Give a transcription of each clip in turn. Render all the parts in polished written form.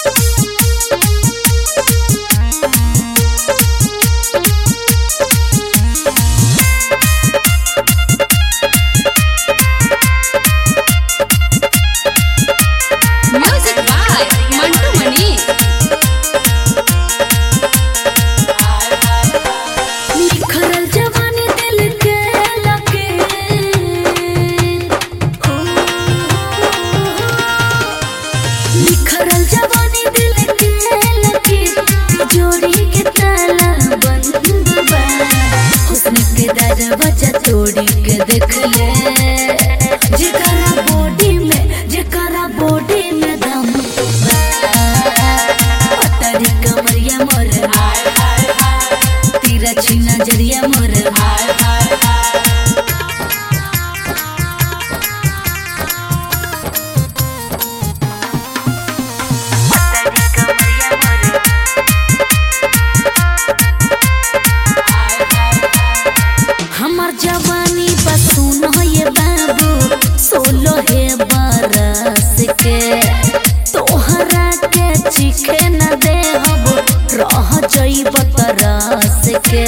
दरवाजा तोड़ी के देख ले जेकरा बॉडी में दम पतरी कमरिया मोर तिरछी नजरिया मोर हमार जवानी बसून ये बाबू 16 बरस के तोहरा के चिखे न दे हम रह जइब तरस के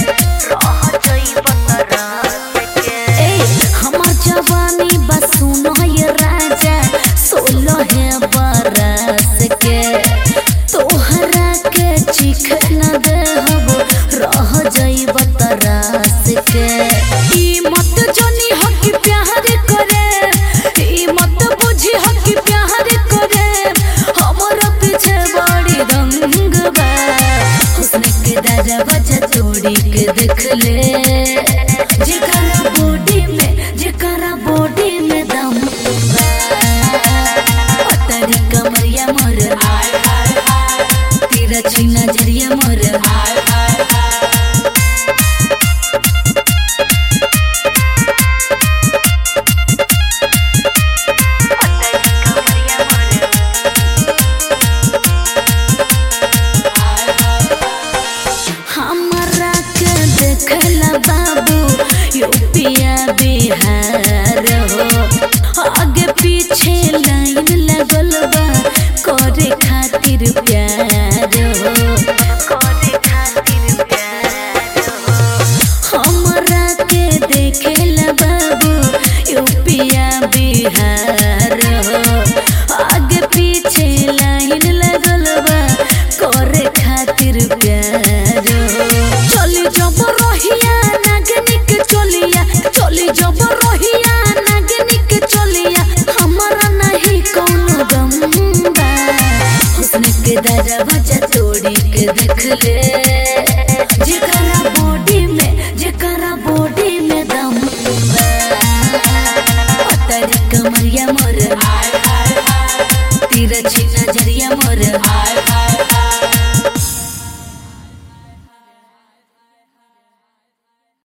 हमार जवानी बसून ये राजा 16 बरस के तोहरा के चिखे न दे हम रह जइब तरस के ई मत जानी हकी प्यार करे ई मत बुझी हकी प्यार करे हमरा पीछे बड़ी रंग बा हुस्न के दरवाजा तोड़ी के देख ले जेकरा बॉडी में दम पतरी कमरिया मोर तिरछी नजरिया मोर हमरा के देखला बाबू यूपिया बिहार हो आगे पीछे लाइन लगल बा करे खातिर प्यार हो हमरा के देखला बाबू यूपिया बिहार हो आगे पीछे लाइन लगल बा करे खातिर प्यार चली जब रहिया नागनिक चलिया हमारा नहीं कौनो गम बा हुस्न के दरवाजा तोड़ी के देख ले जेकरा बॉडी में दम पतरी कमरिया मोर तिरछी नजरिया मोर